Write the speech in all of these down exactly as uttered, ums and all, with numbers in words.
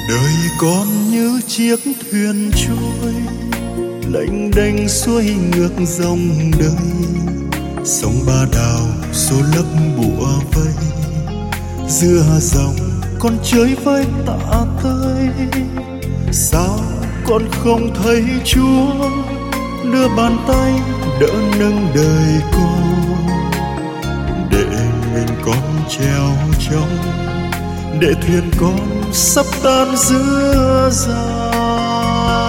Đời con như chiếc thuyền trôi lênh đênh xuôi ngược dòng đời, sông Ba Đào xô lấp bủa vây, giữa dòng con chơi với tạ tơi. Sao con không thấy Chúa đưa bàn tay đỡ nâng đời con, để mình con treo trong, để thuyền con sắp tan giữa dòng.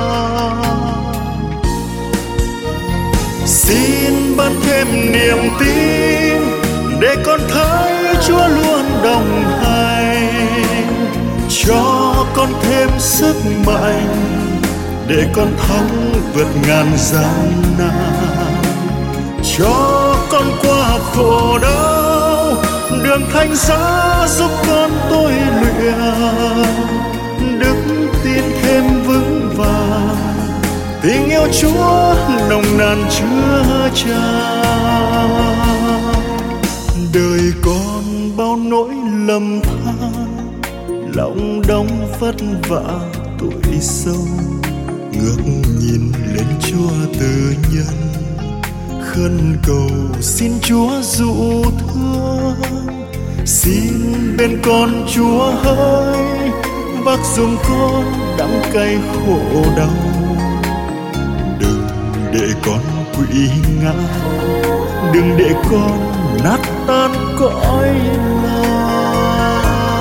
Xin ban thêm niềm tin để con thấy Chúa luôn đồng hành, cho con thêm sức mạnh để con thắng vượt ngàn gian nan, cho con qua khổ đau đường thánh giá giúp con tôi luyện đức tin thêm vững vàng, tình yêu Chúa nồng nàn chứa chan. Đời con bao nỗi lầm than, lòng đong vất vả tuổi sâu, ngước nhìn lên Chúa từ nhân, khấn cầu xin Chúa dụ thương. Xin bên con Chúa hỡi, vác giùm con đắng cay khổ đau, đừng để con quỵ ngã, đừng để con nát tan cõi lòng.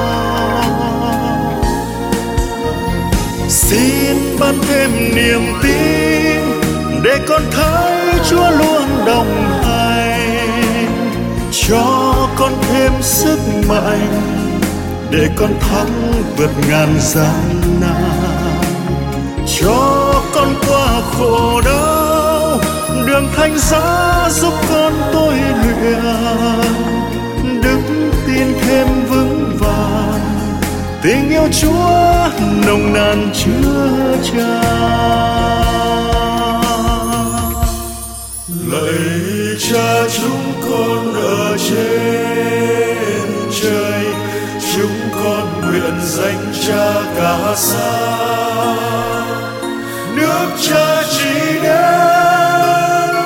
Xin ban thêm niềm tin để con thấy Chúa luôn đồng hành, cho con thêm sức mạnh để con thắng vượt ngàn gian nan, cho con qua khổ đau đường thánh giá giúp con tôi luyện đức tin thêm vững vàng, tình yêu Chúa nồng nàn chứa chan. Lạy Cha chúng con ở trên trời, chúng con nguyện danh Cha cả xa, nước Cha chỉ đến,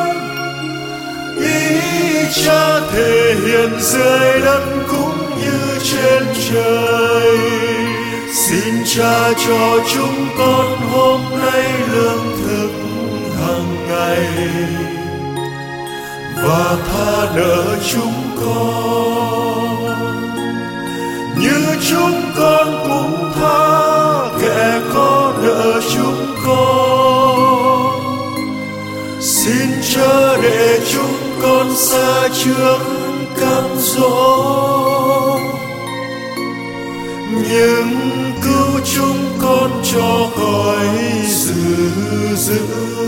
ý Cha thể hiện dưới đất cũng như trên trời. Xin Cha cho chúng con hôm nay lương thực hàng ngày, và tha nợ chúng con như chúng con cũng tha kẻ có nợ chúng con. Xin chớ để chúng con xa trước cám dỗ, nhưng cứu chúng con cho khỏi dữ dữ.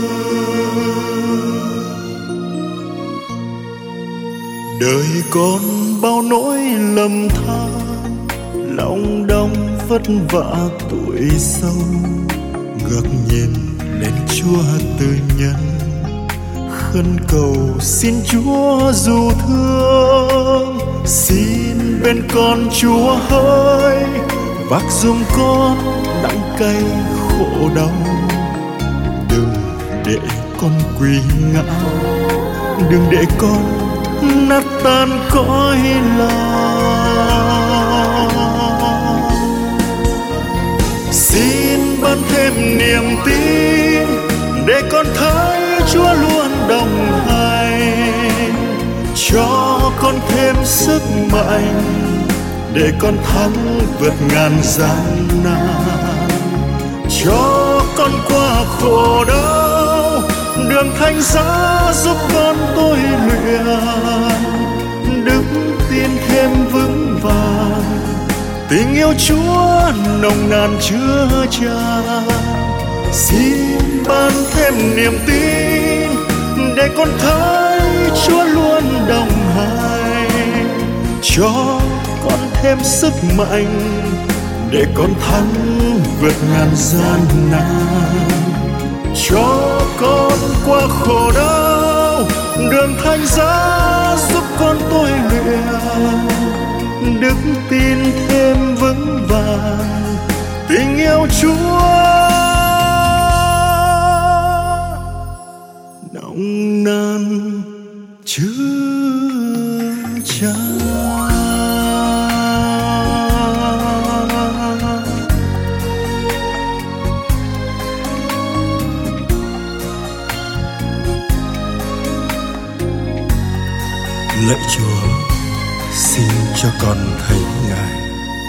Đời con bao nỗi lầm than, lòng đong vất vả tuổi sâu, ngước nhìn lên Chúa từ nhân, khấn cầu xin Chúa dù thương. Xin bên con Chúa hỡi, vác giùm con đắng cay khổ đau, đừng để con quỳ ngã, đừng để con nát tan cõi lòng. Xin ban thêm niềm tin để con thấy Chúa luôn đồng hành, cho con thêm sức mạnh để con thắng vượt ngàn gian nan, cho con qua khổ đau đường thánh giá giúp con tôi luyện đức tin thêm vững vàng, tình yêu Chúa nồng nàn chứa chan. Xin ban thêm niềm tin để con thấy Chúa luôn đồng hành, cho con thêm sức mạnh để con thắng vượt ngàn gian nan, cho con qua khổ đau đường thánh giá giúp con tôi luyện đức tin thêm vững vàng, tình yêu Chúa nồng nàn chứa chan. Lạy Chúa, xin cho con thấy Ngài